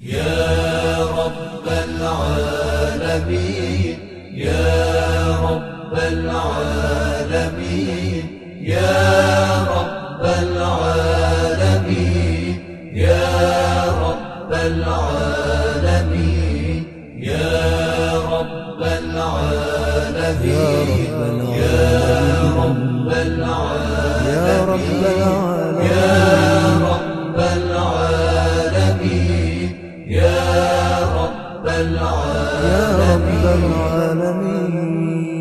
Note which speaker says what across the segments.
Speaker 1: يا رب العالمين يا رب العالمين يا رب العالمين يا رب العالمين يا رب العالمين يا رب العالمين يا رب العالمين يا رب العالمين يا رب العالمين.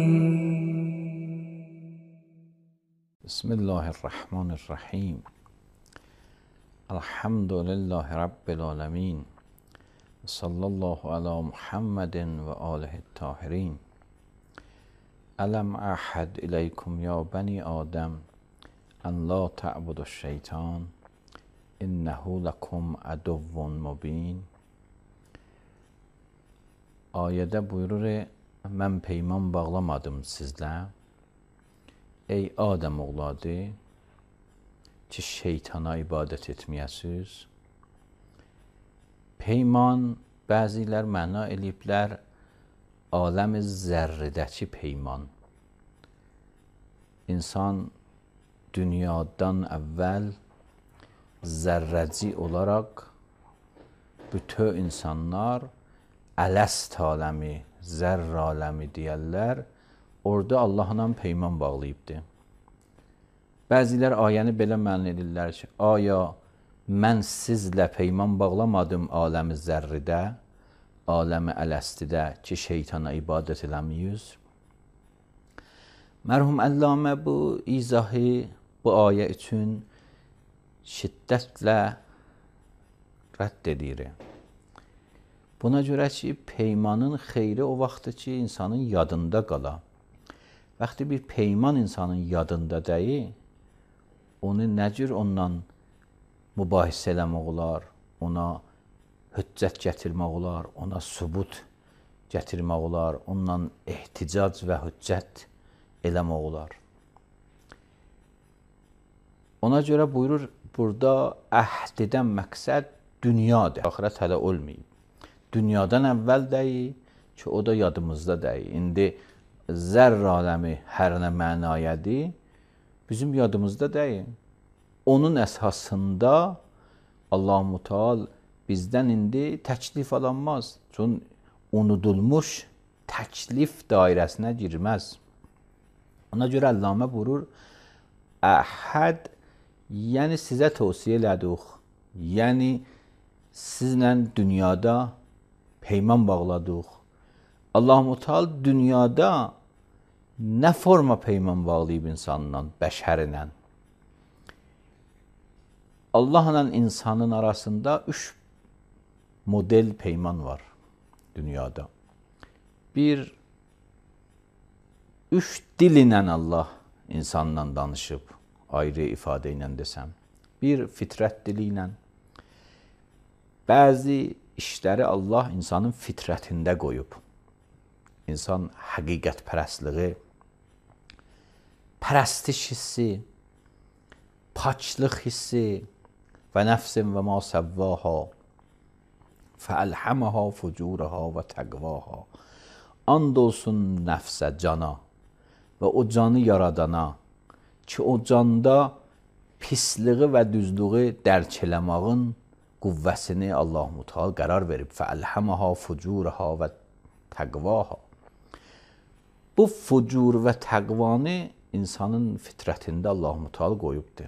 Speaker 2: بسم الله الرحمن الرحیم. الحمد لله رب العالمین. صلی الله علی محمد و آله الطاهرین. الم اعهد الیکم یا بنی آدم ان لا تعبدوا الشیطان انه لکم عدو مبین. Ayədə buyurur, mən peyman bağlamadım sizlə, ey Adəm oğladı, ki şeytana ibadət etməyəsiz. Peyman, bəzilər məna eləyiblər, aləm-i zərridəki peyman. İnsan dünyadan əvvəl zərrəci olaraq bütün insanlar ələst aləmi, zərr aləmi deyərlər, orada Allahla peyman bağlayıbdır. Bəzilər ayəni belə məna edirlər ki, aya mən sizlə peyman bağlamadım aləmi zərridə, aləmi ələstidə ki, şeytana ibadət eləməyiz. Mərhum Əllamə bu izahı bu ayə üçün şiddətlə rədd edir. Buna görə ki, peymanın xeyri o vaxtdır ki, insanın yadında qala. Vaxtı bir peyman insanın yadında deyil, onu nə cür ondan mübahisə eləmək olar, ona hüccət gətirmək olar, ona sübut gətirmək olar, ondan ehticac və hüccət eləmək olar. Ona görə buyurur, burada əhd edən məqsəd dünyadır, axirət hələ olmayıb. Dünyadan əvvəl deyil ki, o da yadımızda deyil. İndi zərr aləmi hər nə mənayədir, bizim yadımızda deyil. Onun əsasında Allah-u Teala bizdən indi təklif alınmaz. Çünki unudulmuş təklif dairəsinə girməz. Ona görə Əllamə buyurur, əhəd, yəni sizə tövsiyə elədik, yəni sizlə dünyada peyman bağladıq. Allah-u Teala dünyada nə forma peyman bağlayıb insanla, bəşərlə? Allahla insanın arasında 3 model peyman var dünyada. Bir, 3 dil ilə Allah insanla danışıb, ayrı ifadə ilə desəm. Bir, fitrət dili ilə. Bəzi işləri Allah insanın fitrətində qoyub. İnsan həqiqətpərəstliyi, pərəstiş hissi, paçlıq hissi və nəfsin və ma səvvaha fəəlhəməha fucuraha və təqvaha. And olsun nəfsə, cana və o canı yaradana ki, o canda pisliği və düzlüğü dərk eləmağın qüvvəsini Allah-u Teala qərar verib. Fəəlhəməha fucuraha və təqvaha. Bu fucur və təqvanı insanın fitrətində Allah-u Teala qoyubdur.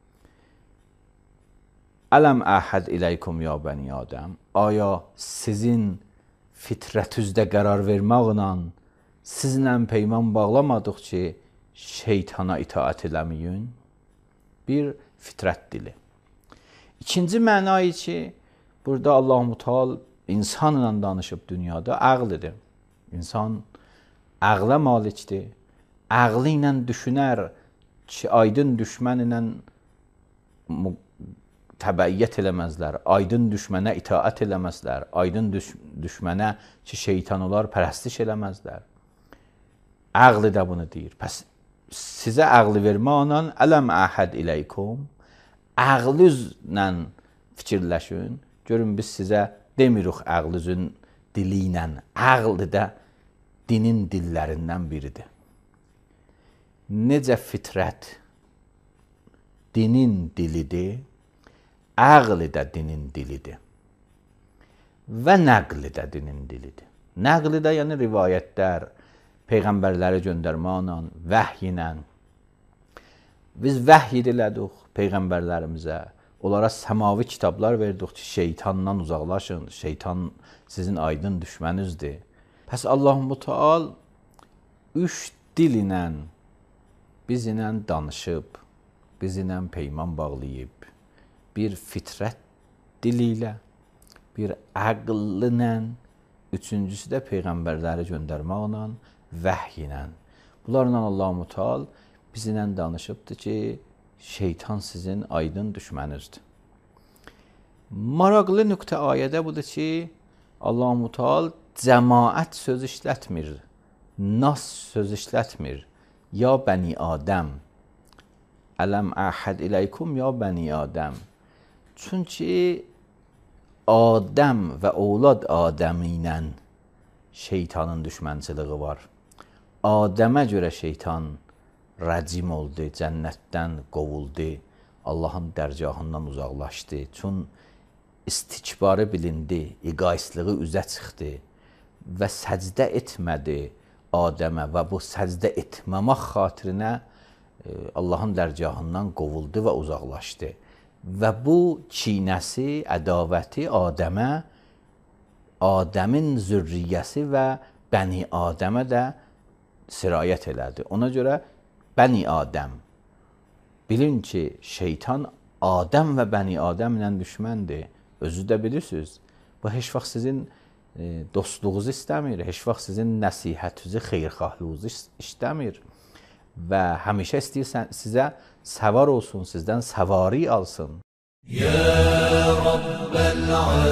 Speaker 2: Ələm əhəd iləykum ya bəni Adəm. Aya sizin fitrətüzdə qərar verməklə sizlə peyman bağlamadıq ki, şeytana itaət eləməyin. Bir, fitrət dili. İkinci mənayı ki, burada Allah-u Teala insanla danışıb dünyada, ağlıdır. İnsan ağla malikdir. Ağlı ilə düşünər ki, aydın düşmən ilə təbəiyyət eləməzlər, aydın düşmənə itaət eləməzlər, aydın düşmənə ki, şeytan olar, pərəstiş eləməzlər. Ağlı da bunu deyir. Pəs sizə ağlı verməklə ələm əhəd iləykum, ağlınızla fikirləşin, görün biz sizə demirik ağlızın dili ilə. Ağl da dinin dillərindən biridir. Necə fitrət dinin dilidir, ağl da dinin dilidir. Və nəql də dinin dilidir. Nəql də yəni rivayətlər, peyğəmbərləri göndərməklə, vəhy ilə. Biz vəhy elədik peyğəmbərlərimizə. Onlara səmavi kitablar verdik ki, şeytandan uzaqlaşın. Şeytan sizin aydın düşmənizdir. Pəs Allah-u Teala 3 dil ilə bizlə danışıb, bizlə peyman bağlayıb. Bir fitrət dili ilə, bir ağl ilə, üçüncüsü də peyğəmbərləri göndərməklə, vəhy ilə. Bunlarla Allah-u Teala bizlə danışıbdır ki, şeytan sizin aydın düşməninizdir. Maraqlı nöqtə ayədə budur ki, Allah-u Teala cəmaət söz işlətmir, nas söz işlətmir. Ya bəni Adəm, ələm əhəd iləykum ya bəni Adəm. Çünki Adəm və oğlad Adəmi ilə şeytanın düşmənçiliyi var. Adəmə görə şeytan rəcim oldu, cənnətdən qovuldu, Allahın dərgahından uzaqlaşdı. Çün istikbarı bilindi, egoistliği üzə çıxdı və səcdə etmədi Adəmə və bu səcdə etməmək xatirinə Allahın dərgahından qovuldu və uzaqlaşdı. Və bu kinəsi, ədavəti Adəmə, Adəmin zürriyyəsi və bəni Adəmə də sirayət elədi. Ona görə bəni Adəm, bilin ki, şeytan Adəm və bəni Adəm ilə düşməndir. Özü də bilirsiniz, bu heç vaxt sizin dostluğunuzu istəmir, heç vaxt sizin nəsihətinizi, xeyrxahlığınızı istəmir və həmişə istəyirsən sizə səvar olsun, sizdən səvari alsın.
Speaker 1: Ya Rabbəl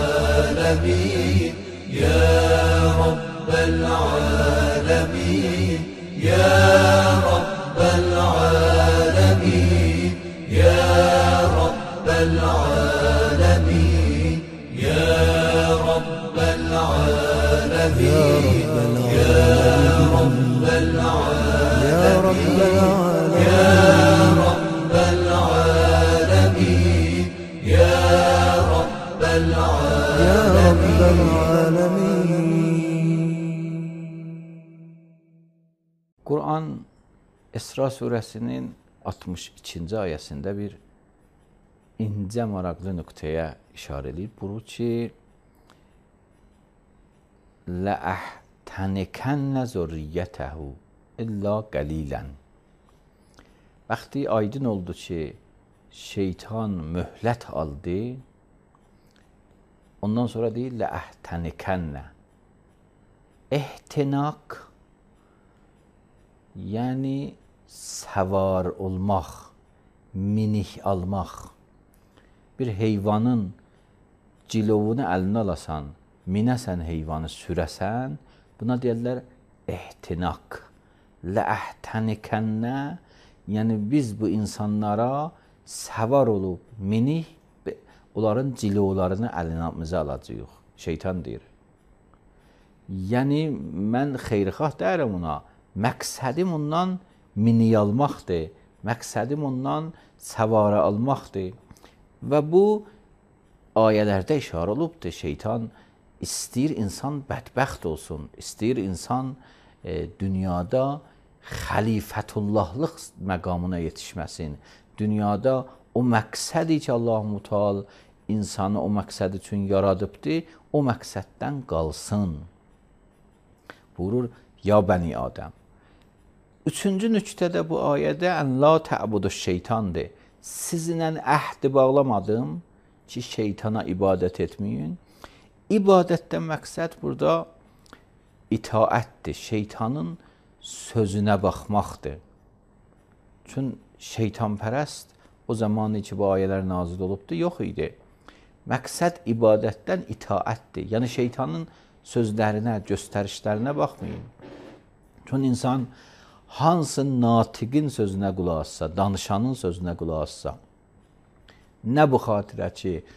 Speaker 1: aləmin, Ya Rabbəl aləmin, Ya Rabbəl aləmin, Ya Rabbəl aləmin, Ya Rabbəl aləmin, Ya Rabbəl aləmin,
Speaker 2: Ya Rabbəl aləmin,
Speaker 1: Ya Rabbəl aləmin, Ya Rabbəl aləmin.
Speaker 2: Quran İsra surəsinin 62-ci ayəsində bir incə maraqlı nöqtəyə işarə edib. Buyurur ki, لَأَحْتَنِكَنَّ زُرِّيَّتَهُ إِلَّا قَلِيلًا. Vaxtı aydın oldu ki, şeytan möhlət aldı. Ondan sonra deyir, لَأَحْتَنِكَنَّ. İhtinak, yəni səvar olmaq, minik almaq. Bir heyvanın cilovunu əlinə alasan, minəsən heyvanı sürəsən, buna deyirlər ihtinak. Ləəhtənikənnə, yəni biz bu insanlara səvar olub, minik, onların cilovlarını əlinəmizə alacağıq. Şeytan deyir. Yəni, mən xeyrxah deyirəm ona, məqsədim ondan minik almaqdır, məqsədim ondan səvara almaqdır. Və bu ayələrdə işarə olubdur, şeytan istəyir insan bədbəxt olsun, istəyir insan dünyada xəlifətullahlıq məqamına yetişməsin. Dünyada o məqsədi ki, Allah-u Teala insanı o məqsəd üçün yaradıbdır, o məqsəddən qalsın. Buyurur, ya bəni Adəm. Üçüncü nüktədə bu ayədə ən la tə'budu şeytandır. Sizinlə əhdi bağlamadım ki, şeytana ibadət etməyin. İbadətdən məqsəd burada itaətdir, şeytanın sözünə baxmaqdır. Çünki şeytanpərəst o zamanı ki, bu ayələr nazil olubdur, yox idi. Məqsəd ibadətdən itaətdir. Yəni, şeytanın sözlərinə, göstərişlərinə baxmayın. Çünki insan hansı natiqin sözünə qulaq assa, danışanın sözünə qulaq assa, nə bu xatirə ki,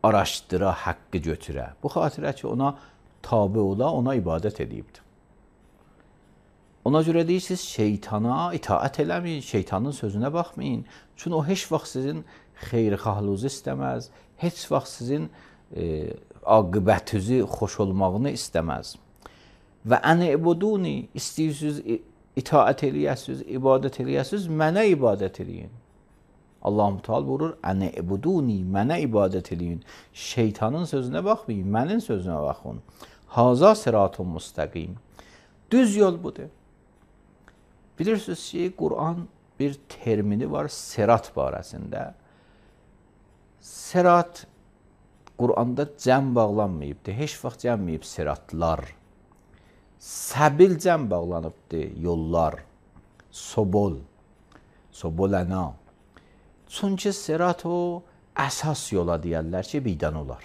Speaker 2: araşdıra, haqqı götürə. Bu xatirə ki, ona tabe ola, ona ibadət edibdir. Ona görə deyirsiniz, şeytana itaət eləməyin, şeytanın sözünə baxmayın. Çünki o heç vaxt sizin xeyirxahlığınızı istəməz, heç vaxt sizin aqibətinizi xoş olmağını istəməz. Və ən-ibuduni, istəyirsiniz itaət eləyəsiniz, ibadət eləyəsiniz, mənə ibadət eləyin. Allah-u Teala buyurur, ən-ibuduni, mənə ibadət eləyin. Şeytanın sözünə baxmayın, mənim sözünə baxın. Haza sıratun müstəqim. Düz yol budur. Bilirsiniz ki, Quran bir termini var sirat barəsində. Sirat Quranda cəm bağlanmayıbdır. Heç vaxt cəmməyib siratlar. Səbil cəm bağlanıbdır, yollar. Sobol, sobolana. Çünki sirat o əsas yola deyərlər ki, birdən olar.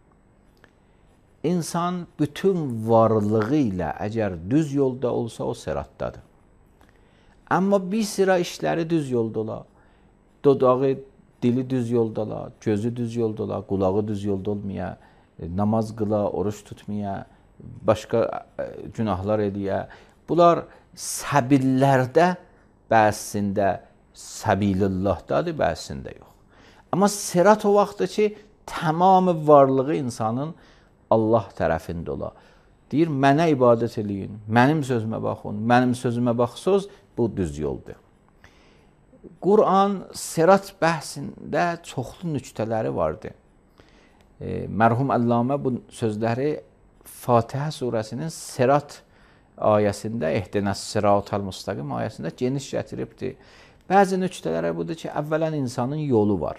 Speaker 2: İnsan bütün varlığı ilə əgər düz yolda olsa, o siratdadır. Amma bir sıra işləri düz yolda ola, dodağı, dili düz yolda ola, gözü düz yolda ola, qulağı düz yolda olmaya, namaz qıla, oruç tutmaya, başqa günahlar eləyə. Bunlar səbillərdə bəzisində səbilullahdadır, bəzisində yox. Amma sirat o vaxtdır ki, tamamı varlığı insanın Allah tərəfində ola. Deyir, mənə ibadət eləyin, mənim sözümə baxın, mənim sözümə baxsınız, bu düz yoldur. Quran sirat bəhsində çoxlu nüktələri vardır. Mərhum Əllamə bu sözləri Fatihə surəsinin sirat ayəsində, ehdinəs sıratal müstəqim ayəsində geniş gətiribdir. Bəzi nüktələri budur ki, əvvələn insanın yolu var.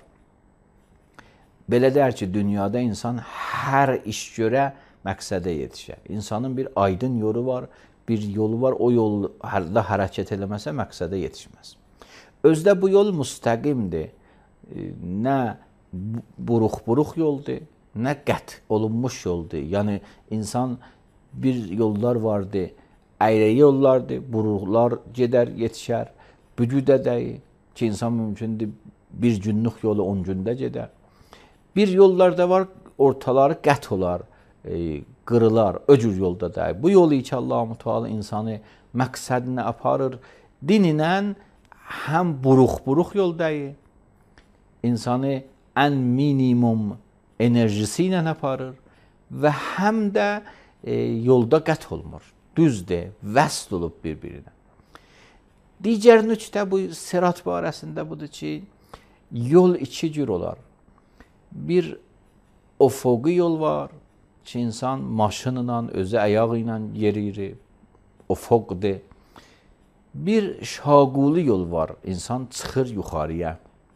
Speaker 2: Belə deyər ki, dünyada insan hər iş görə məqsədə yetişər. İnsanın bir aydın yolu var, bir yolu var, o yolda hərəkət eləməsə məqsədə yetişməz. Özdə bu yol müstəqimdir. Nə buruq-buruq yoldur, nə qət olunmuş yoldur. Yəni, insan bir yollar vardır, əyri yollardır, buruqlar gedər, yetişər. Bücüdə deyil ki, insan mümkündür bir günlük yolu 10 gündə gedər. Bir yollar da var, ortaları qət olar, qırılar, öcür yolda deyil. Bu yolu ki, Allah-u Teala insanı məqsədinə aparır, dininən həm buruq-buruq yol deyil, insanı ən minimum enerjisi ilə aparır və həm də yolda qət olmur, düzdür, vəsl olub bir-birinə. Digər nüktə bu sirat barəsində budur ki, yol iki cür olar. Bir ofoqi yol var ki, insan maşınla, özü əyağı ilə yeriyir, ofoqdur. Bir şaquli yol var, insan çıxır yuxarıya.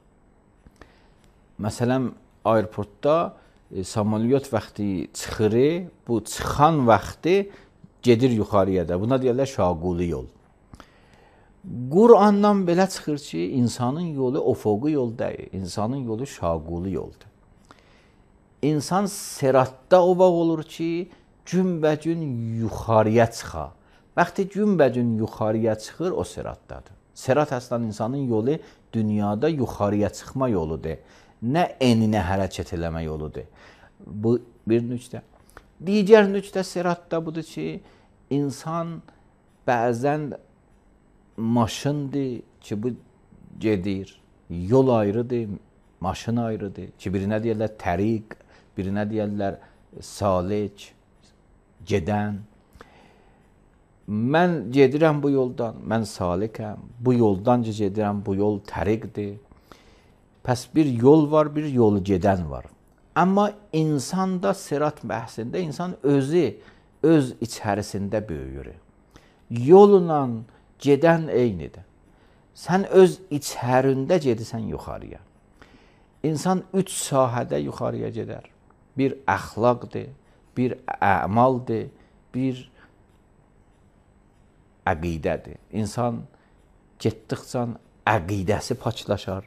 Speaker 2: Məsələn, aeroportda samolyot vaxtı çıxır, bu çıxan vaxtı gedir yuxarıya da. Buna deyirlər şaquli yol. Qurandan belə çıxır ki, insanın yolu ofoqi yol deyil, insanın yolu şaquli yoldur. İnsan siratda o vaxt olur ki, günbəcün yuxarıya çıxa. Vaxtı günbəcün yuxarıya çıxır, o siratdadır. Sirat əslən insanın yolu dünyada yuxarıya çıxma yoludur. Nə eninə hərəkət eləmə yoludur. Bu bir nüktə. Digər nüktə siratda budur ki, insan bəzən maşındır ki, bu gedir. Yol ayrıdır, maşın ayrıdır ki, birinə deyərlər təriq, birinə deyərlər salik, gedən. Mən gedirəm bu yoldan, mən salikəm, bu yoldan gedirəm, bu yol təriqdir. Pəs bir yol var, bir yolu gedən var. Amma insanda sirat bəhsində insan özü, öz içərisində böyüyür. Yolla gedən eynidir. Sən öz içərində gedirsən yuxarıya. İnsan 3 sahədə yuxarıya gedər. Bir əxlaqdır, bir əmaldır, bir əqidədir. İnsan getdikcə əqidəsi paçlaşar,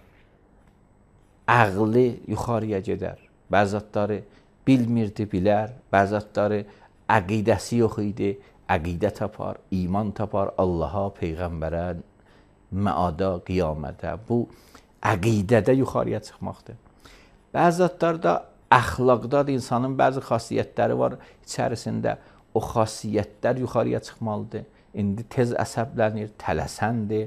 Speaker 2: əqli yuxarıya gedər. Bəzətləri bilmirdi, bilər, bəzətləri əqidəsi yox idi, əqidə tapar, iman tapar, Allaha, Peyğəmbərə, məada, qiyamətə. Bu əqidədə yuxarıya çıxmaqdır. Bəzətlərdə əxlaqda da insanın bəzi xasiyyətləri var içərisində. O xasiyyətlər yuxarıya çıxmalıdır. İndi tez əsəblənir, tələsəndir,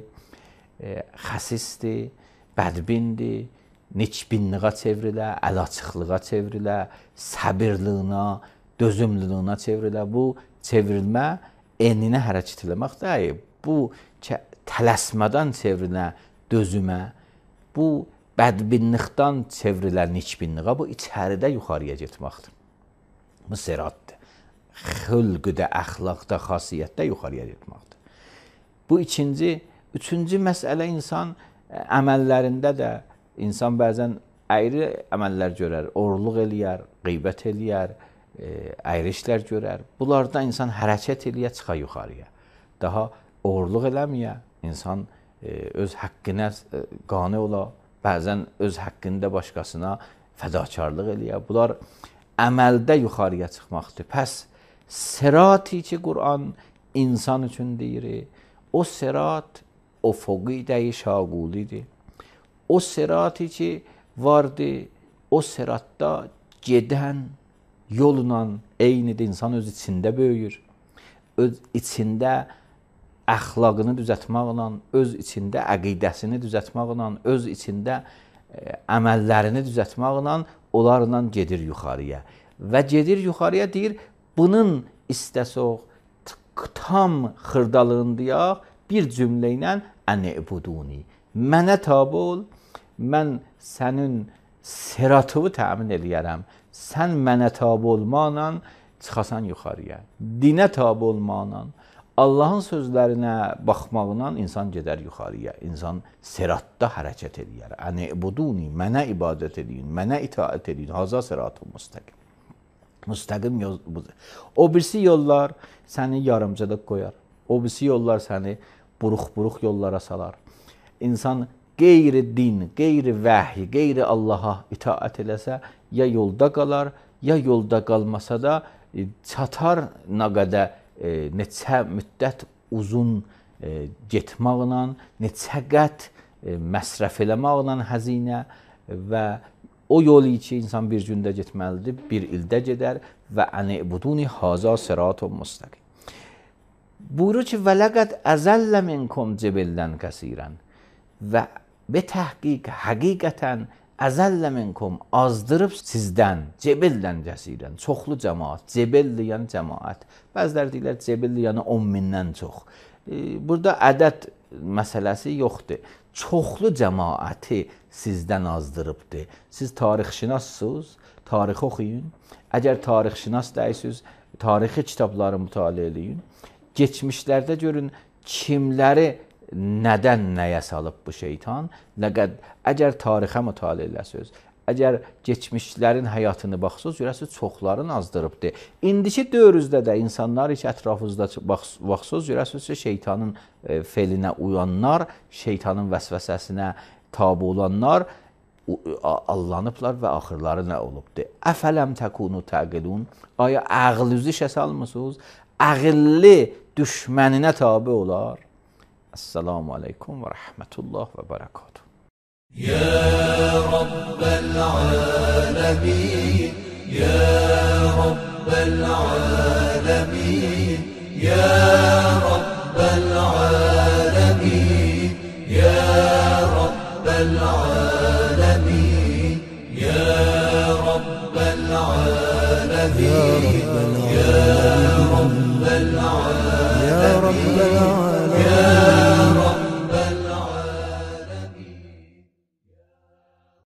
Speaker 2: xəsisdir, bədbindir, neçbinliğə çevrilə, əlaçıqlığa çevrilə, səbirliyinə, dözümlülüyünə çevrilə. Bu çevrilmə eninə hərəkət eləmək deyil. Bu tələsmədən çevrilə dözümə, bu bədbinlikdən çevrilə neçbinliğə, bu içəridə yuxarıya getməkdir. Bu siratdır. Xülqüdə, əxlaqda, xasiyyətdə yuxarıya getməkdir. Bu üçüncü məsələ insan əməllərində də insan bəzən əyri əməllər görər, oğurluq eləyər, qeybət eləyər, əyri işlər görər. Bunlarda insan hərəkət eləyə, çıxa yuxarıya. Daha oğurluq eləməyə, insan öz haqqına qane ola, bəzən öz haqqında başqasına fədakarlıq eləyə. Bunlar əməldə yuxarıya çıxmaqdır. Pəs sirati ki Qur'an insan üçün deyir, o sirat ufuqi dəyi şaqulidir. O sirati ki vardır, o siratda gedən yolla eynidir. İnsan öz içində böyüyür. Öz içində əxlaqını düzəltməklə, öz içində əqidəsini düzəltməklə, öz içində əməllərini düzəltməklə onlarla gedir yuxarıya. Və gedir yuxarıya deyir, bunun istəsək tam xırdalığındayaq bir cümlə ilə ən-ibuduni. Mənə tabe ol, mən sənin siratını təmin eləyərəm. Sən mənə tabe olmaqla çıxasan yuxarıya. Dinə tabe olmaqla, Allahın sözlərinə baxmaqla insan gedər yuxarıya. İnsan siratda hərəkət eləyər. Ən-ibuduni, mənə ibadət edin, mənə itaət edin. Haza siratun müstəqim. Müstəqim yol budur. O birisi yollar səni yarımcılıq qoyar. O birisi yollar səni buruq-buruq yollara salar. İnsan qeyri din, qeyri vəhy, qeyri Allaha itaət eləsə, ya yolda qalar, ya yolda qalmasa da çatar nə qədər neçə müddət uzun getməklə, neçə qət məsrəf eləməklə həzinə və o yolu ki insan bir gündə getməlidir, bir ildə gedər və ən-ibuduni haza siratun müstəqim. Buyurur ki, və ləqəd əzəllə minkum cibillən kəsirən və be təhqiq, həqiqətən əzəllə minkum azdırıb sizdən, cibillən kəsirən, çoxlu cəmaat, cibilli yəni cəmaat. Bəzilər deyirlər, cibilli yəni 10 mindən çox. Burada ədəd məsələsi yoxdur. Çoxlu cəmaəti sizdən azdırıbdır. Siz tarixşünassınız, tarixi oxuyun. Əgər tarixşünas deyilsiniz, tarixi kitabları mütaliə edin. Geçmişlərdə görün kimləri nədən nəyə salıb bu şeytan. Əgər tarixə mütaliə eləsiniz, əgər geçmişlərin həyatını baxsınız, görəsiniz çoxların azdırıbdır. İndiki dövrümüzdə də insanlar ki ətrafınızda baxsınız, görəsiniz ki şeytanın felinə uyanlar, şeytanın vəsvəsəsinə tabe olanlar allanıblar və axırları nə olubdur? Əfələm təkunu təqilun. Aya ağlınızı işə salmısınız? Ağıllı düşməninə tabe olar. Esselamu aleykum və rəhmətullah və bərəkatuhu.
Speaker 1: يا رب العالمين يا رب العالمين يا رب العالمين يا رب العالمين يا رب العالمين يا رب